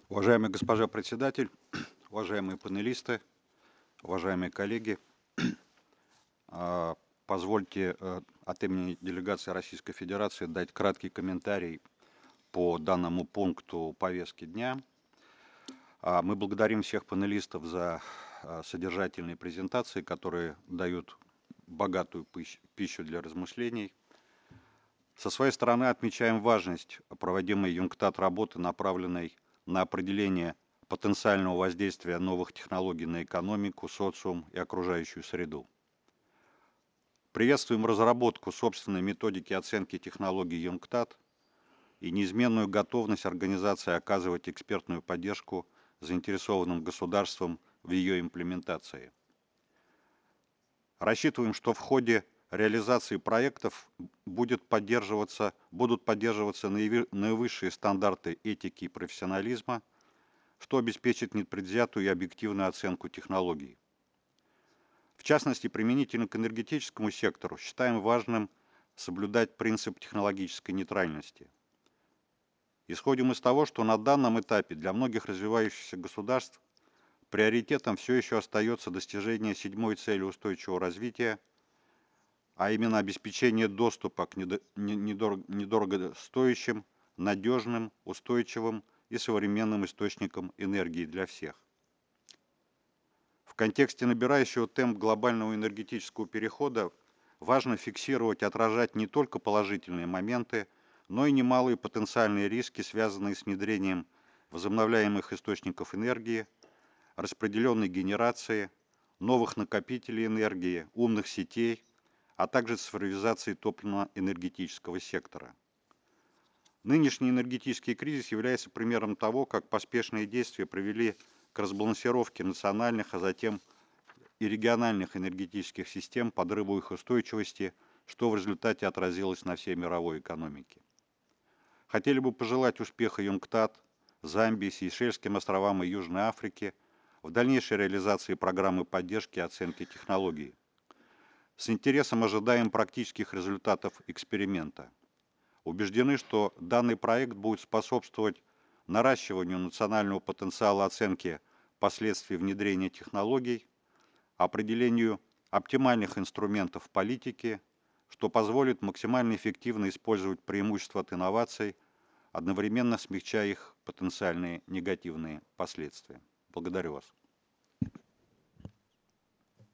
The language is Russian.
Уважаемая госпожа председатель, уважаемые панелисты, уважаемые коллеги, а, позвольте от имени делегации Российской Федерации дать краткий комментарий по данному пункту повестки дня. Мы благодарим всех панелистов за содержательные презентации, которые дают богатую пищу для размышлений. Со своей стороны отмечаем важность проводимой ЮНКТАД работы, направленной на определение потенциального воздействия новых технологий на экономику, социум и окружающую среду. Приветствуем разработку собственной методики оценки технологий ЮНКТАД и неизменную готовность организации оказывать экспертную поддержку заинтересованным государствам в ее имплементации. Рассчитываем, что в ходе реализации проектов будут поддерживаться наивысшие стандарты этики и профессионализма, что обеспечит непредвзятую и объективную оценку технологий. В частности, применительно к энергетическому сектору считаем важным соблюдать принцип технологической нейтральности. Исходим из того, что на данном этапе для многих развивающихся государств приоритетом все еще остается достижение седьмой цели устойчивого развития, а именно обеспечение доступа к недорогостоящим, надежным, устойчивым и современным источникам энергии для всех. В контексте набирающего темп глобального энергетического перехода важно фиксировать и отражать не только положительные моменты, но и немалые потенциальные риски, связанные с внедрением возобновляемых источников энергии, распределенной генерации, новых накопителей энергии, умных сетей, а также цифровизации топливно-энергетического сектора. Нынешний энергетический кризис является примером того, как поспешные действия привели к разбалансировке национальных, а затем и региональных энергетических систем, подрыву их устойчивости, что в результате отразилось на всей мировой экономике. Хотели бы пожелать успеха ЮНКТАД, Замбии, Сейшельским островам и Южной Африке в дальнейшей реализации программы поддержки и оценки технологий. С интересом ожидаем практических результатов эксперимента. Убеждены, что данный проект будет способствовать наращиванию национального потенциала оценки последствий внедрения технологий, определению оптимальных инструментов политики, что позволит максимально эффективно использовать преимущества от инноваций, одновременно смягчая их потенциальные негативные последствия. Благодарю вас.